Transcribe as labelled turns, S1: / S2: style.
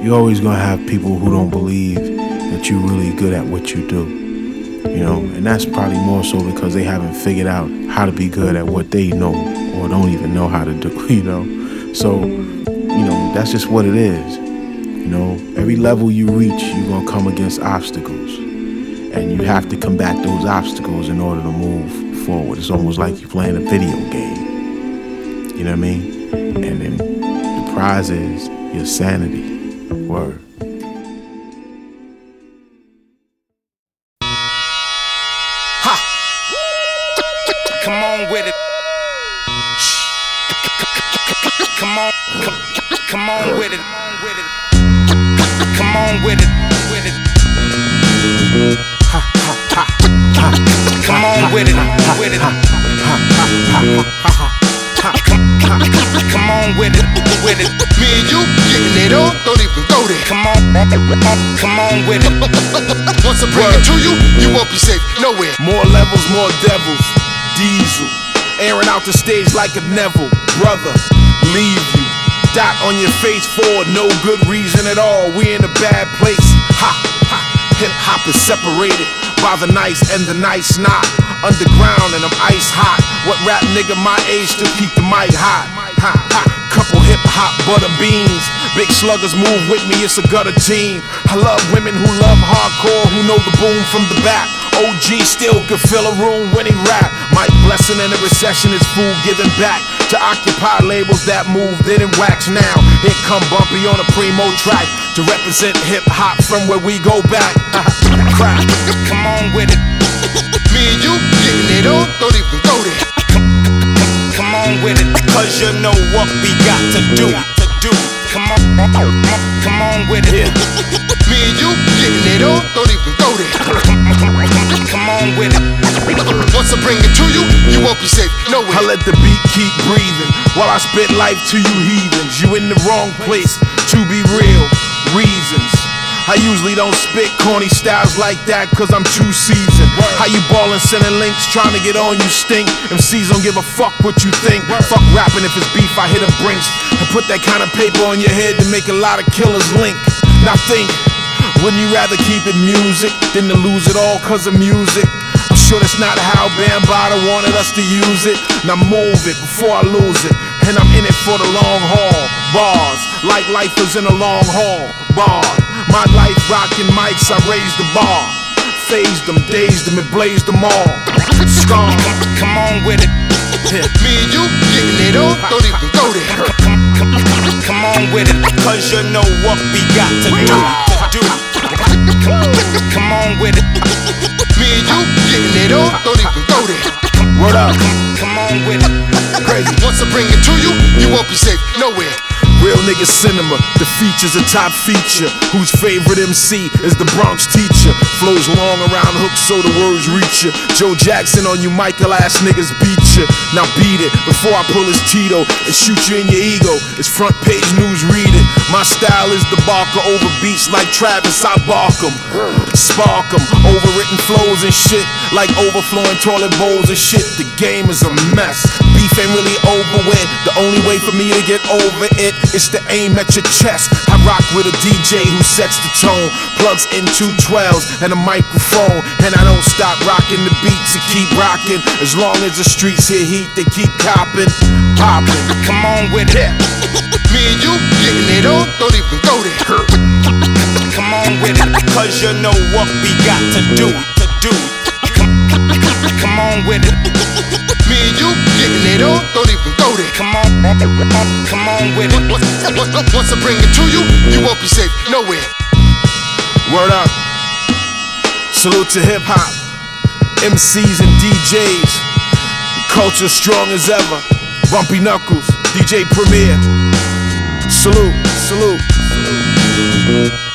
S1: you're always gonna have people who don't believe that you're really good at what you do. You know, and that's probably more so because they haven't figured out how to be good at what they know or don't even know how to do, you know. So, you know, that's just what it is. You know, every level you reach, you're gonna come against obstacles. And you have to combat those obstacles in order to move forward. It's almost like you're playing a video game. You know what I mean? And then the prize is your sanity. Word.
S2: Come on with it. Come on with it. Come on with it. Come on with it. Come on with it.
S3: Me and you getting it on, don't even go there.
S2: Come on with it.
S3: Once I bring it to you, you won't be safe nowhere.
S4: More levels, more devils. Diesel, airing out the stage like a Neville. Brother, leave you. Dot on your face for no good reason at all. We in a bad place. Ha, ha. Hip hop is separated by the nice and the nice not. Underground and I'm ice hot. What rap nigga my age still keep the mic hot? Ha, ha. Couple hip hop butter beans. Big sluggers move with me, it's a gutter team. I love women who love hardcore, who know the boom from the back. OG still could fill a room when he rap. Mike Blessing in the recession is food giving back to occupy labels that move, didn't wax. Now here come Bumpy on a primo track to represent hip hop from where we go back. Crack.
S2: Come on with it.
S3: Me and you getting it on, don't even go there.
S2: Come on with it.
S4: Cause you know what we got to do.
S2: Come on with it.
S3: Me and you getting it on, don't even go there.
S2: Come on with it.
S3: Once I bring it to you, you won't be safe nowhere.
S4: I let the beat keep breathing while I spit life to you heathens. You in the wrong place, to be real, reasons. I usually don't spit corny styles like that cause I'm too seasoned. How you ballin', sending links, trying to get on, you stink. MCs don't give a fuck what you think. Fuck rapping, if it's beef, I hit a brinks and put that kind of paper on your head to make a lot of killers link. Now think, wouldn't you rather keep it music than to lose it all cause of music? I'm sure that's not how Bambaataa wanted us to use it. Now move it before I lose it. And I'm in it for the long haul. Bars, like lifers in a long haul. Bar, my life rocking mics, I raised the bar. Phased them, dazed them, and blazed them all. Scar.
S2: Come on with it.
S3: Me and you getting it on, don't even go there.
S2: Come on with it.
S4: Cause you know what we got to do.
S2: Come on with it.
S3: Me and you getting it on, don't even go there.
S4: Word up.
S2: Come on with it.
S4: Crazy.
S3: Once I bring it to you, you won't be safe nowhere.
S4: Real nigga cinema, the feature's a top feature. Whose favorite MC is the Bronx teacher. Flows long around hooks so the words reach you. Joe Jackson on you Michael ass niggas beat you. Now beat it before I pull his Tito and shoot you in your ego. It's front page news, read it. My style is the barker over beats like Travis, I bark 'em. Spark 'em, overwritten flows and shit. Like overflowing toilet bowls and shit. The game is a mess. Beef ain't really over with. The only way for me to get over it is to aim at your chest. I rock with a DJ who sets the tone. Plugs in 212s and a microphone. And I don't stop rocking the beats and keep rocking. As long as the streets hear heat, they keep copping. Popping.
S2: Come on with it.
S3: Me and you getting it on, don't even go there.
S2: Come on with it.
S4: Cause you know what we got to do.
S2: Come on with it.
S3: Me and you getting it on, don't even go there.
S2: Come on with it.
S3: Once I bring it to you, you won't be safe nowhere.
S4: Word up. Salute to hip hop, MCs and DJs. The culture strong as ever. Bumpy Knuckles, DJ Premier. Salute, salute, salute.